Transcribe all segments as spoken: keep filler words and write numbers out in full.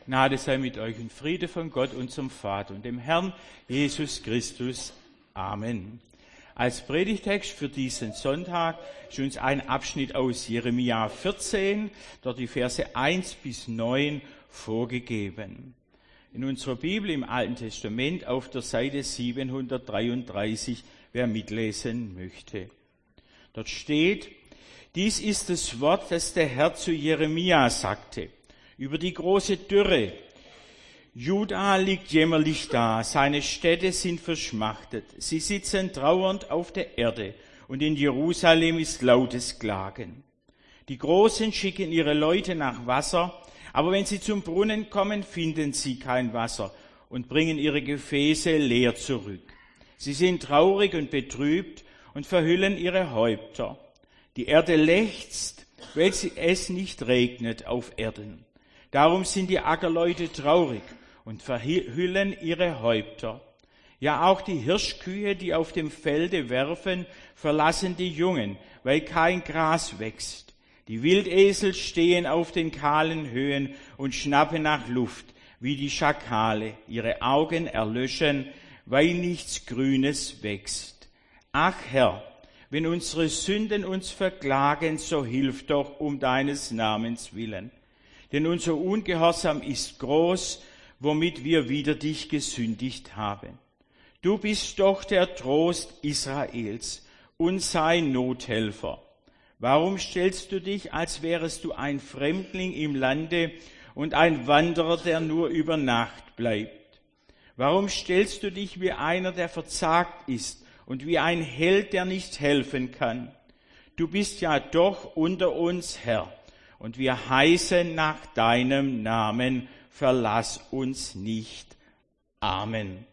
Gnade sei mit euch und Friede von Gott, unserem Vater und dem Herrn Jesus Christus. Amen. Als Predigtext für diesen Sonntag ist uns ein Abschnitt aus Jeremia vierzehn, dort die Verse eins bis neun vorgegeben. In unserer Bibel im Alten Testament auf der Seite siebenhundertdreiunddreißig, wer mitlesen möchte. Dort steht: Dies ist das Wort, das der Herr zu Jeremia sagte, über die große Dürre. Juda liegt jämmerlich da, seine Städte sind verschmachtet, sie sitzen trauernd auf der Erde, und in Jerusalem ist lautes Klagen. Die Großen schicken ihre Leute nach Wasser, aber wenn sie zum Brunnen kommen, finden sie kein Wasser und bringen ihre Gefäße leer zurück. Sie sind traurig und betrübt und verhüllen ihre Häupter. Die Erde lechzt, weil es nicht regnet auf Erden. Darum sind die Ackerleute traurig und verhüllen ihre Häupter. Ja, auch die Hirschkühe, die auf dem Felde werfen, verlassen die Jungen, weil kein Gras wächst. Die Wildesel stehen auf den kahlen Höhen und schnappen nach Luft, wie die Schakale. Ihre Augen erlöschen, weil nichts Grünes wächst. Ach Herr, wenn unsere Sünden uns verklagen, so hilf doch um deines Namens willen. Denn unser Ungehorsam ist groß, womit wir wider dich gesündigt haben. Du bist doch der Trost Israels und sein Nothelfer. Warum stellst du dich, als wärest du ein Fremdling im Lande und ein Wanderer, der nur über Nacht bleibt? Warum stellst du dich wie einer, der verzagt ist, und wie ein Held, der nicht helfen kann? Du bist ja doch unter uns Herr, und wir heißen nach deinem Namen, verlass uns nicht. Amen.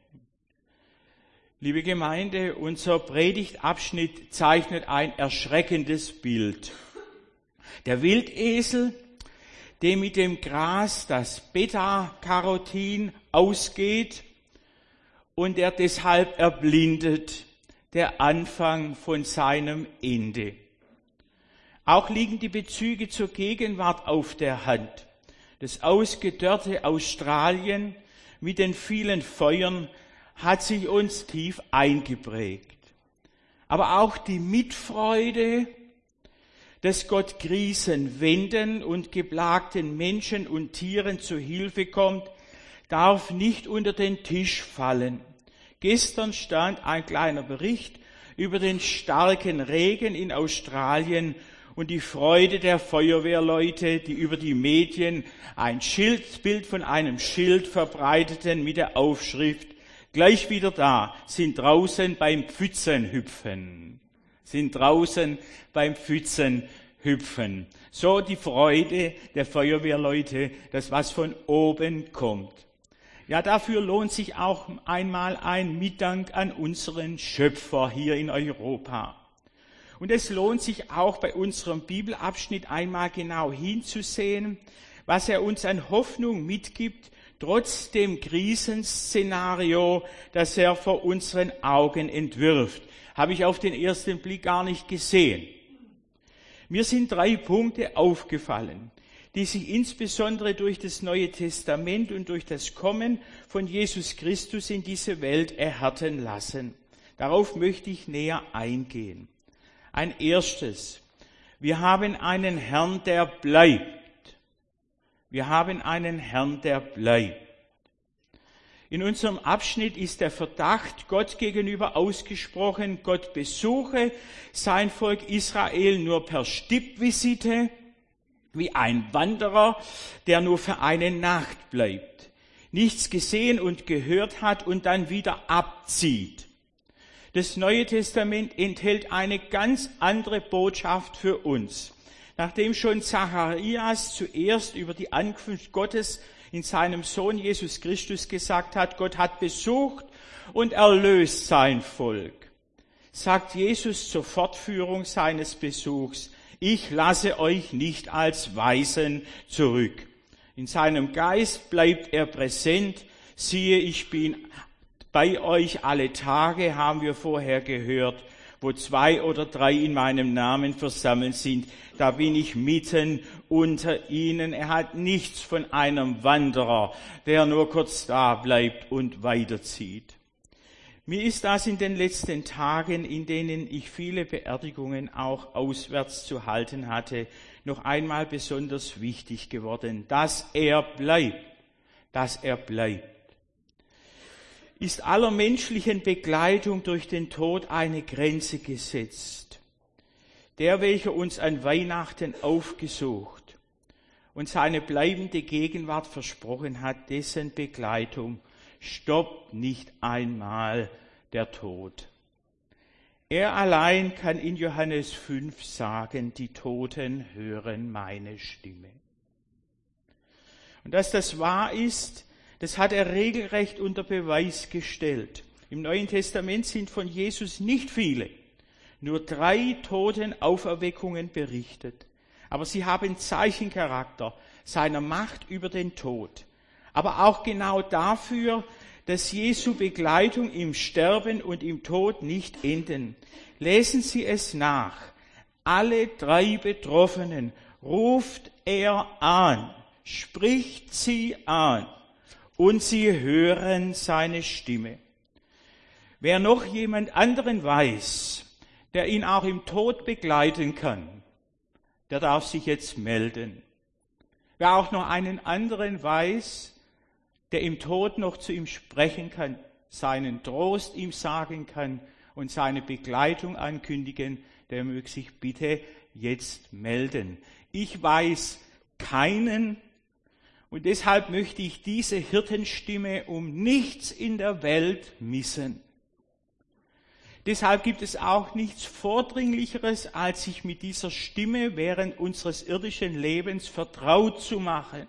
Liebe Gemeinde, unser Predigtabschnitt zeichnet ein erschreckendes Bild. Der Wildesel, dem mit dem Gras das Beta-Carotin ausgeht und der deshalb erblindet, der Anfang von seinem Ende. Auch liegen die Bezüge zur Gegenwart auf der Hand. Das ausgedörrte Australien mit den vielen Feuern hat sich uns tief eingeprägt. Aber auch die Mitfreude, dass Gott Krisen wenden und geplagten Menschen und Tieren zu Hilfe kommt, darf nicht unter den Tisch fallen. Gestern stand ein kleiner Bericht über den starken Regen in Australien und die Freude der Feuerwehrleute, die über die Medien ein Schildbild von einem Schild verbreiteten mit der Aufschrift: Gleich wieder da, sind draußen beim Pfützenhüpfen. Sind draußen beim Pfützenhüpfen. So die Freude der Feuerwehrleute, das was von oben kommt. Ja, dafür lohnt sich auch einmal ein Mitdank an unseren Schöpfer hier in Europa. Und es lohnt sich auch bei unserem Bibelabschnitt einmal genau hinzusehen, was er uns an Hoffnung mitgibt, trotz dem Krisenszenario, das er vor unseren Augen entwirft. Habe ich auf den ersten Blick gar nicht gesehen. Mir sind drei Punkte aufgefallen, die sich insbesondere durch das Neue Testament und durch das Kommen von Jesus Christus in diese Welt erhärten lassen. Darauf möchte ich näher eingehen. Ein erstes: Wir haben einen Herrn, der bleibt. Wir haben einen Herrn, der bleibt. In unserem Abschnitt ist der Verdacht Gott gegenüber ausgesprochen, Gott besuche sein Volk Israel nur per Stippvisite, wie ein Wanderer, der nur für eine Nacht bleibt, nichts gesehen und gehört hat und dann wieder abzieht. Das Neue Testament enthält eine ganz andere Botschaft für uns. Nachdem schon Zacharias zuerst über die Ankunft Gottes in seinem Sohn Jesus Christus gesagt hat, Gott hat besucht und erlöst sein Volk, sagt Jesus zur Fortführung seines Besuchs: Ich lasse euch nicht als Waisen zurück. In seinem Geist bleibt er präsent. Siehe, ich bin bei euch alle Tage, haben wir vorher gehört. wo zwei oder drei in meinem Namen versammelt sind, da bin ich mitten unter ihnen. Er hat nichts von einem Wanderer, der nur kurz da bleibt und weiterzieht. Mir ist das in den letzten Tagen, in denen ich viele Beerdigungen auch auswärts zu halten hatte, noch einmal besonders wichtig geworden, dass er bleibt, dass er bleibt. Ist aller menschlichen Begleitung durch den Tod eine Grenze gesetzt. Der, welcher uns an Weihnachten aufgesucht und seine bleibende Gegenwart versprochen hat, dessen Begleitung stoppt nicht einmal der Tod. Er allein kann in Johannes fünf sagen, die Toten hören meine Stimme. Und dass das wahr ist, das hat er regelrecht unter Beweis gestellt. Im Neuen Testament sind von Jesus nicht viele, nur drei Totenauferweckungen berichtet. Aber sie haben Zeichencharakter seiner Macht über den Tod. Aber auch genau dafür, dass Jesu Begleitung im Sterben und im Tod nicht enden. Lesen Sie es nach. Alle drei Betroffenen ruft er an, spricht sie an. Und sie hören seine Stimme. Wer noch jemand anderen weiß, der ihn auch im Tod begleiten kann, der darf sich jetzt melden. Wer auch noch einen anderen weiß, der im Tod noch zu ihm sprechen kann, seinen Trost ihm sagen kann und seine Begleitung ankündigen, der möge sich bitte jetzt melden. Ich weiß keinen, und deshalb möchte ich diese Hirtenstimme um nichts in der Welt missen. Deshalb gibt es auch nichts Vordringlicheres, als sich mit dieser Stimme während unseres irdischen Lebens vertraut zu machen.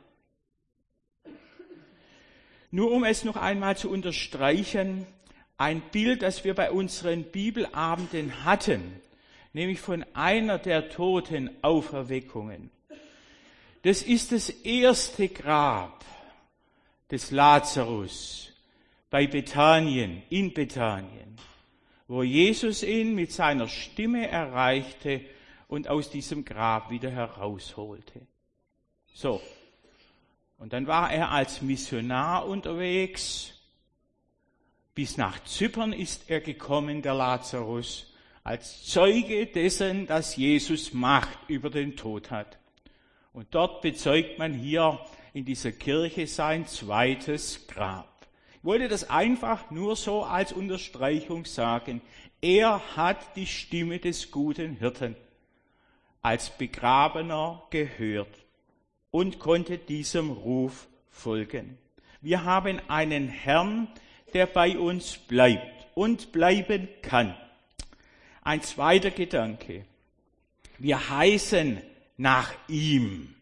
Nur um es noch einmal zu unterstreichen, ein Bild, das wir bei unseren Bibelabenden hatten, nämlich von einer der Totenauferweckungen. Das ist das erste Grab des Lazarus bei Bethanien, in Bethanien, wo Jesus ihn mit seiner Stimme erreichte und aus diesem Grab wieder herausholte. So, und dann war er als Missionar unterwegs. Bis nach Zypern ist er gekommen, der Lazarus, als Zeuge dessen, dass Jesus Macht über den Tod hat. Und dort bezeugt man hier in dieser Kirche sein zweites Grab. Ich wollte das einfach nur so als Unterstreichung sagen. Er hat die Stimme des guten Hirten als Begrabener gehört und konnte diesem Ruf folgen. Wir haben einen Herrn, der bei uns bleibt und bleiben kann. Ein zweiter Gedanke. Wir heißen nach ihm.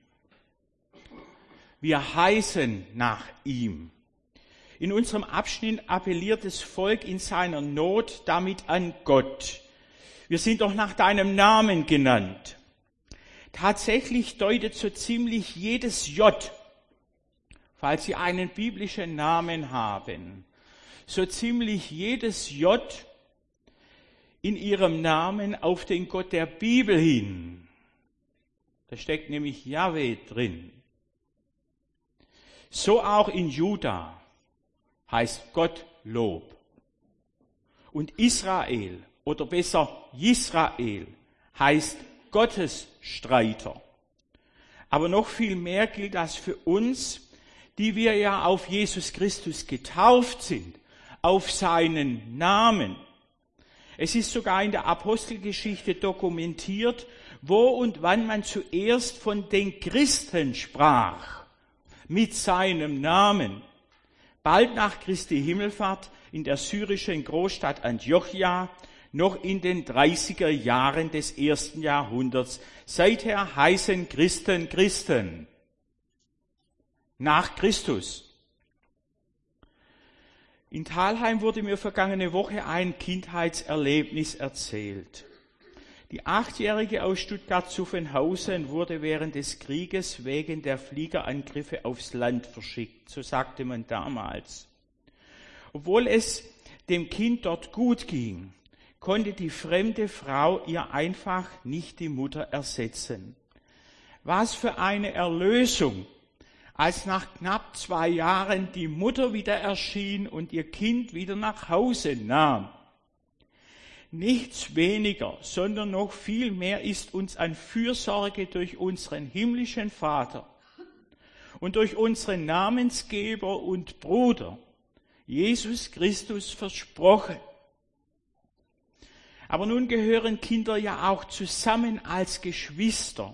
Wir heißen nach ihm. In unserem Abschnitt appelliert das Volk in seiner Not damit an Gott. Wir sind doch nach deinem Namen genannt. Tatsächlich deutet so ziemlich jedes J, falls Sie einen biblischen Namen haben, so ziemlich jedes J in ihrem Namen auf den Gott der Bibel hin. Da steckt nämlich Jahwe drin. So auch in Juda heißt Gott Lob. Und Israel, oder besser Jisrael, heißt Gottes Streiter. Aber noch viel mehr gilt das für uns, die wir ja auf Jesus Christus getauft sind, auf seinen Namen. Es ist sogar in der Apostelgeschichte dokumentiert, wo und wann man zuerst von den Christen sprach, mit seinem Namen. Bald nach Christi Himmelfahrt in der syrischen Großstadt Antiochia, noch in den dreißiger Jahren des ersten Jahrhunderts. Seither heißen Christen Christen. Nach Christus. In Thalheim wurde mir vergangene Woche ein Kindheitserlebnis erzählt. Die Achtjährige aus Stuttgart-Zuffenhausen wurde während des Krieges wegen der Fliegerangriffe aufs Land verschickt, so sagte man damals. Obwohl es dem Kind dort gut ging, konnte die fremde Frau ihr einfach nicht die Mutter ersetzen. Was für eine Erlösung, als nach knapp zwei Jahren die Mutter wieder erschien und ihr Kind wieder nach Hause nahm. Nichts weniger, sondern noch viel mehr ist uns an Fürsorge durch unseren himmlischen Vater und durch unseren Namensgeber und Bruder, Jesus Christus, versprochen. Aber nun gehören Kinder ja auch zusammen als Geschwister.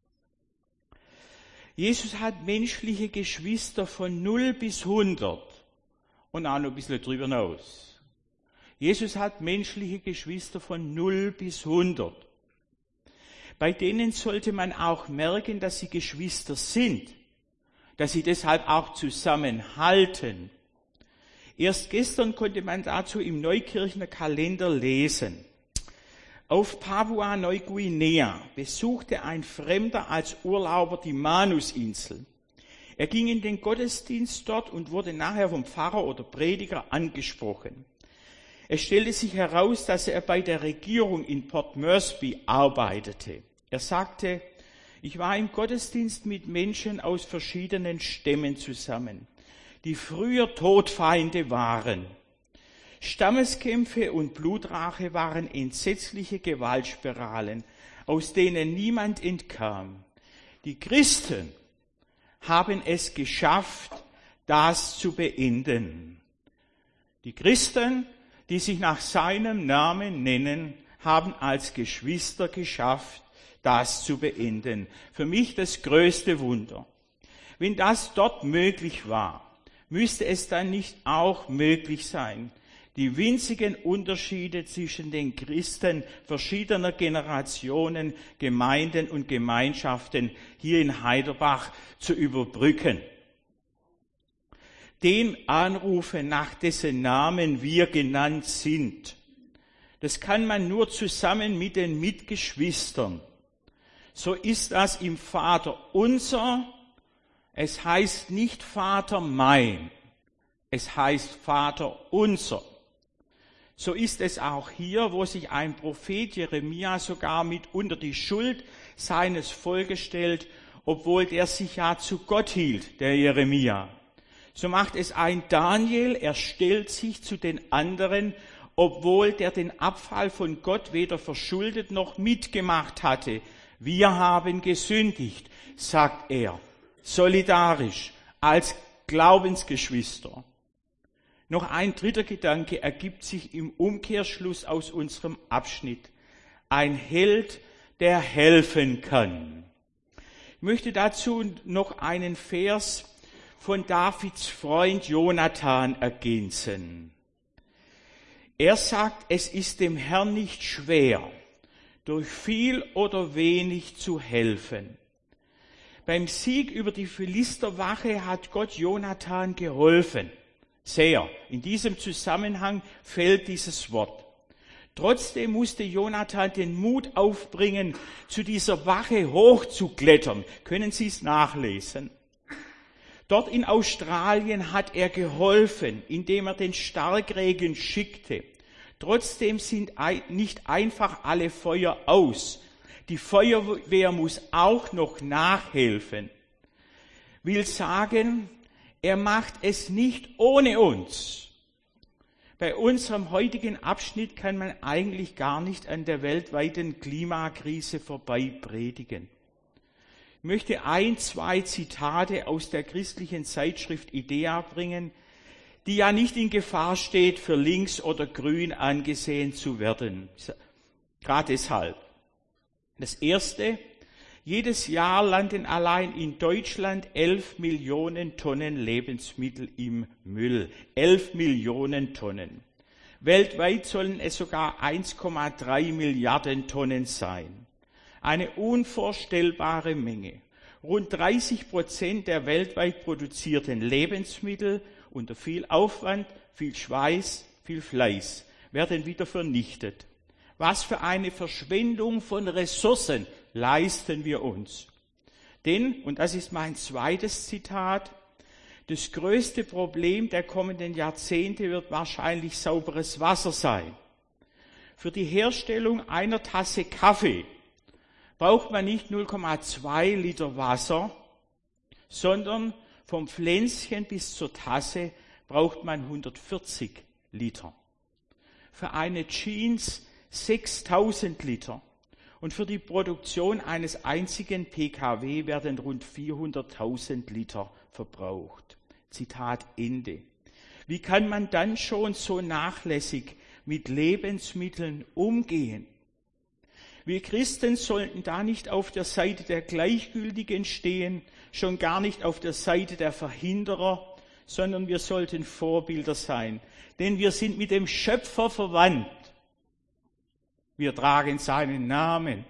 Jesus hat menschliche Geschwister von null bis hundert und auch noch ein bisschen drüber hinaus. Jesus hat menschliche Geschwister von null bis hundert. Bei denen sollte man auch merken, dass sie Geschwister sind, dass sie deshalb auch zusammenhalten. Erst gestern konnte man dazu im Neukirchner Kalender lesen. Auf Papua-Neuguinea besuchte ein Fremder als Urlauber die Manusinsel. Er ging in den Gottesdienst dort und wurde nachher vom Pfarrer oder Prediger angesprochen. Es stellte sich heraus, dass er bei der Regierung in Port Moresby arbeitete. Er sagte, ich war im Gottesdienst mit Menschen aus verschiedenen Stämmen zusammen, die früher Todfeinde waren. Stammeskämpfe und Blutrache waren entsetzliche Gewaltspiralen, aus denen niemand entkam. Die Christen haben es geschafft, das zu beenden. Die Christen, die sich nach seinem Namen nennen, haben als Geschwister geschafft, das zu beenden. Für mich das größte Wunder. Wenn das dort möglich war, müsste es dann nicht auch möglich sein, die winzigen Unterschiede zwischen den Christen verschiedener Generationen, Gemeinden und Gemeinschaften hier in Heiderbach zu überbrücken. Den anrufen, nach dessen Namen wir genannt sind, das kann man nur zusammen mit den Mitgeschwistern. So ist das im Vater unser. Es heißt nicht Vater mein, es heißt Vater unser. So ist es auch hier, wo sich ein Prophet Jeremia sogar mit unter die Schuld seines Volkes stellt, obwohl der sich ja zu Gott hielt, der Jeremia. So macht es ein Daniel, er stellt sich zu den anderen, obwohl der den Abfall von Gott weder verschuldet noch mitgemacht hatte. Wir haben gesündigt, sagt er, solidarisch, als Glaubensgeschwister. Noch ein dritter Gedanke ergibt sich im Umkehrschluss aus unserem Abschnitt. Ein Held, der helfen kann. Ich möchte dazu noch einen Vers von Davids Freund Jonathan ergänzen. Er sagt, es ist dem Herrn nicht schwer, durch viel oder wenig zu helfen. Beim Sieg über die Philisterwache hat Gott Jonathan geholfen. Sehr. In diesem Zusammenhang fällt dieses Wort. Trotzdem musste Jonathan den Mut aufbringen, zu dieser Wache hochzuklettern. Können Sie es nachlesen? Dort in Australien hat er geholfen, indem er den Starkregen schickte. Trotzdem sind nicht einfach alle Feuer aus. Die Feuerwehr muss auch noch nachhelfen. Will sagen, er macht es nicht ohne uns. Bei unserem heutigen Abschnitt kann man eigentlich gar nicht an der weltweiten Klimakrise vorbei predigen. Ich möchte ein, zwei Zitate aus der christlichen Zeitschrift Idea bringen, die ja nicht in Gefahr steht, für links oder grün angesehen zu werden. Gerade deshalb. Das erste: Jedes Jahr landen allein in Deutschland elf Millionen Tonnen Lebensmittel im Müll. Elf Millionen Tonnen. Weltweit sollen es sogar eins Komma drei Milliarden Tonnen sein. Eine unvorstellbare Menge. Rund dreißig Prozent der weltweit produzierten Lebensmittel unter viel Aufwand, viel Schweiß, viel Fleiß werden wieder vernichtet. Was für eine Verschwendung von Ressourcen leisten wir uns. Denn, und das ist mein zweites Zitat, das größte Problem der kommenden Jahrzehnte wird wahrscheinlich sauberes Wasser sein. Für die Herstellung einer Tasse Kaffee braucht man nicht null Komma zwei Liter Wasser, sondern vom Pflänzchen bis zur Tasse braucht man hundertvierzig Liter. Für eine Jeans sechstausend Liter. Und für die Produktion eines einzigen P K W werden rund vierhunderttausend Liter verbraucht. Zitat Ende. Wie kann man dann schon so nachlässig mit Lebensmitteln umgehen? Wir Christen sollten da nicht auf der Seite der Gleichgültigen stehen, schon gar nicht auf der Seite der Verhinderer, sondern wir sollten Vorbilder sein. Denn wir sind mit dem Schöpfer verwandt. Wir tragen seinen Namen.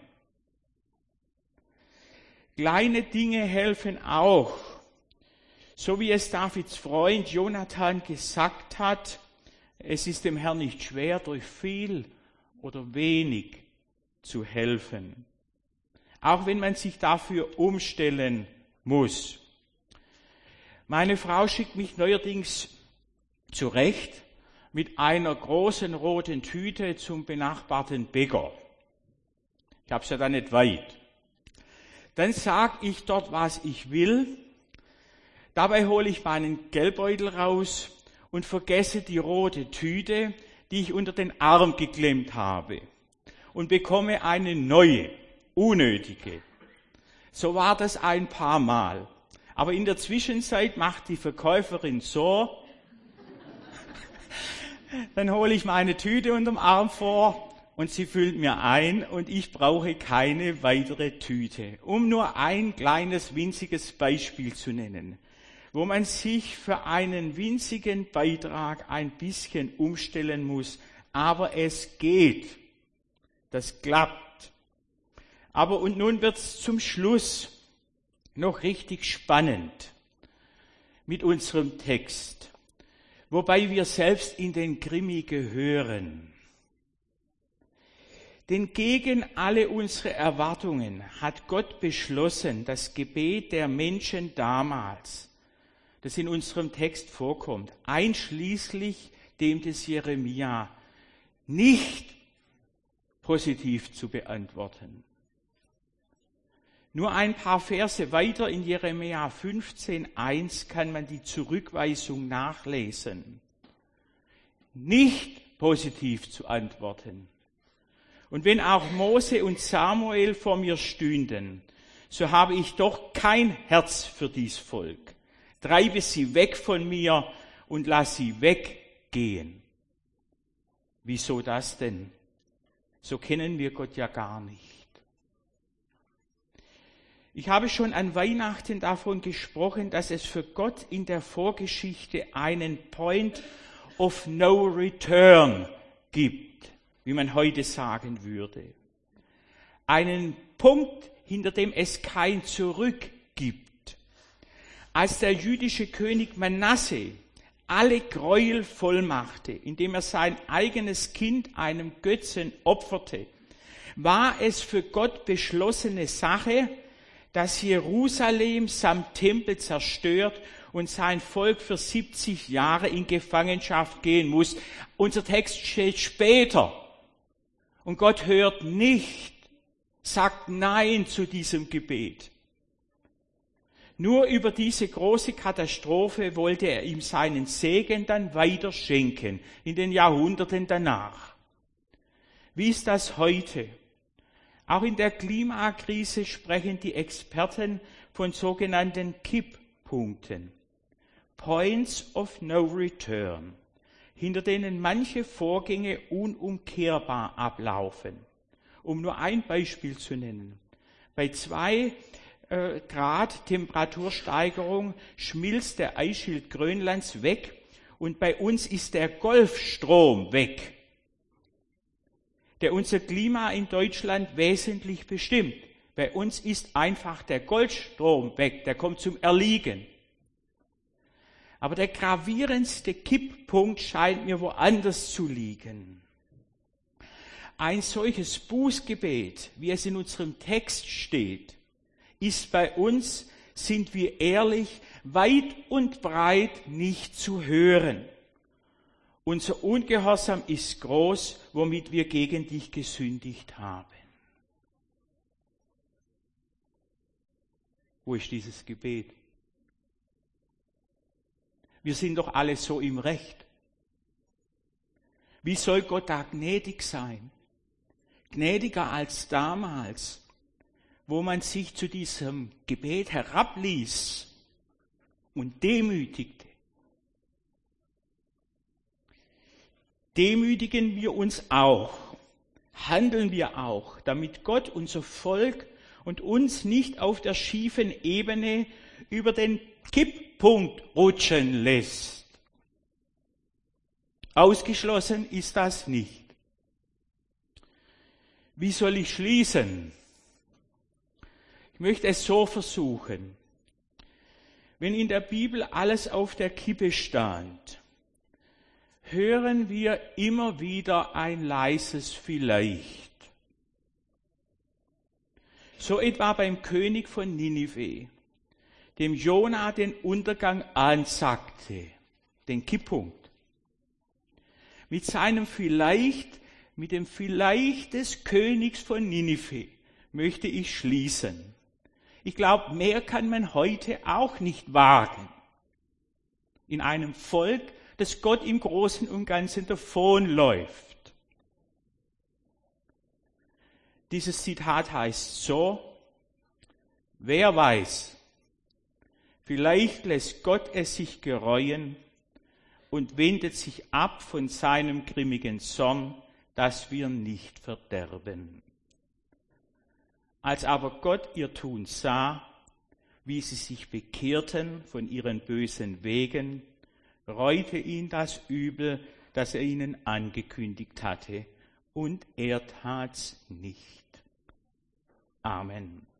Kleine Dinge helfen auch. So wie es Davids Freund Jonathan gesagt hat, es ist dem Herrn nicht schwer, durch viel oder wenig zu helfen. Auch wenn man sich dafür umstellen muss. Meine Frau schickt mich neuerdings zurecht mit einer großen roten Tüte zum benachbarten Bäcker. Ich habe es ja da nicht weit. Dann sage ich dort, was ich will. Dabei hole ich meinen Geldbeutel raus und vergesse die rote Tüte, die ich unter den Arm geklemmt habe, und bekomme eine neue, unnötige. So war das ein paar Mal. Aber in der Zwischenzeit macht die Verkäuferin so, dann hole ich meine Tüte unterm Arm vor und sie füllt mir ein und ich brauche keine weitere Tüte. Um nur ein kleines, winziges Beispiel zu nennen, wo man sich für einen winzigen Beitrag ein bisschen umstellen muss, aber es geht. Das klappt. Aber und nun wird's zum Schluss noch richtig spannend mit unserem Text. Wobei wir selbst in den Krimi gehören. Denn gegen alle unsere Erwartungen hat Gott beschlossen, das Gebet der Menschen damals, das in unserem Text vorkommt, einschließlich dem des Jeremia, nicht positiv zu beantworten. Nur ein paar Verse weiter in Jeremia fünfzehn eins kann man die Zurückweisung nachlesen. Nicht positiv zu antworten. Und wenn auch Mose und Samuel vor mir stünden, so habe ich doch kein Herz für dies Volk. Treibe sie weg von mir und lass sie weggehen. Wieso das denn? So kennen wir Gott ja gar nicht. Ich habe schon an Weihnachten davon gesprochen, dass es für Gott in der Vorgeschichte einen Point of No Return gibt, wie man heute sagen würde. Einen Punkt, hinter dem es kein Zurück gibt. Als der jüdische König Manasse alle Gräuel vollmachte, indem er sein eigenes Kind einem Götzen opferte, war es für Gott beschlossene Sache, dass Jerusalem samt Tempel zerstört und sein Volk für siebzig Jahre in Gefangenschaft gehen muss. Unser Text steht später. Und Gott hört nicht, sagt Nein zu diesem Gebet. Nur über diese große Katastrophe wollte er ihm seinen Segen dann weiter schenken, in den Jahrhunderten danach. Wie ist das heute? Auch in der Klimakrise sprechen die Experten von sogenannten Kipppunkten, Points of No Return, hinter denen manche Vorgänge unumkehrbar ablaufen. Um nur ein Beispiel zu nennen. Bei zwei äh, Grad Temperatursteigerung schmilzt der Eisschild Grönlands weg und bei uns ist der Golfstrom weg, der unser Klima in Deutschland wesentlich bestimmt. Bei uns ist einfach der Golfstrom weg, der kommt zum Erliegen. Aber der gravierendste Kipppunkt scheint mir woanders zu liegen. Ein solches Bußgebet, wie es in unserem Text steht, ist bei uns, sind wir ehrlich, weit und breit nicht zu hören. unser Ungehorsam ist groß, womit wir gegen dich gesündigt haben. Wo ist dieses Gebet? Wir sind doch alle so im Recht. Wie soll Gott da gnädig sein? Gnädiger als damals, wo man sich zu diesem Gebet herabließ und demütigte. Demütigen wir uns auch, handeln wir auch, damit Gott unser Volk und uns nicht auf der schiefen Ebene über den Kipppunkt rutschen lässt. Ausgeschlossen ist das nicht. Wie soll ich schließen? Ich möchte es so versuchen. Wenn in der Bibel alles auf der Kippe stand, hören wir immer wieder ein leises Vielleicht. So etwa beim König von Ninive, dem Jona den Untergang ansagte, den Kipppunkt. Mit seinem Vielleicht, mit dem Vielleicht des Königs von Ninive möchte ich schließen. Ich glaube, mehr kann man heute auch nicht wagen. In einem Volk, das Gott im Großen und Ganzen davonläuft. Dieses Zitat heißt so: Wer weiß, vielleicht lässt Gott es sich gereuen und wendet sich ab von seinem grimmigen Zorn, dass wir nicht verderben. Als aber Gott ihr Tun sah, wie sie sich bekehrten von ihren bösen Wegen, reute ihn das Übel, das er ihnen angekündigt hatte, und er tat's nicht. Amen.